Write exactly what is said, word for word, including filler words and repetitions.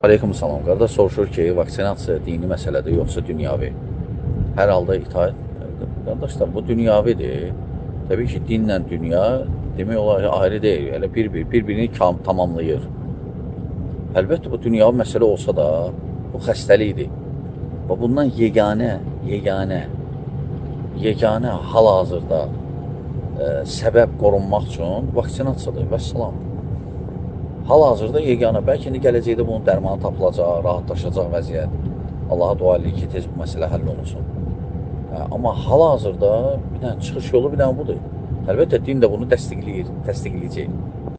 Aleyküm salam. Qardaş soruşur ki, vaksinasiya dini məsələdir, yoxsa dünyavi? Hər halda itaət. Qardaşlar, bu dünyavidir. Təbii ki, dinlə dünya demək olar ayrı deyil. Elə bir-bir, bir-birini tamamlayır. Əlbəttə, bu dünyavi məsələ olsa da, bu xəstəlikdir. Və bundan yeganə, yeganə, yeganə hal-hazırda e, səbəb qorunmaq üçün vaksinasiyadır və salam. Hal-hazırda yeganə, bəlkə indi gələcəkdə bunun dərmanı tapılacaq, rahatlaşacaq vəziyyət. Allaha dua edir ki, tez bu məsələ həll olunsun. Hə, amma hal-hazırda bir dənə çıxış yolu bir dənə budur. Əlbəttə, din də bunu təsdiqləyir, təsdiqləyəcək.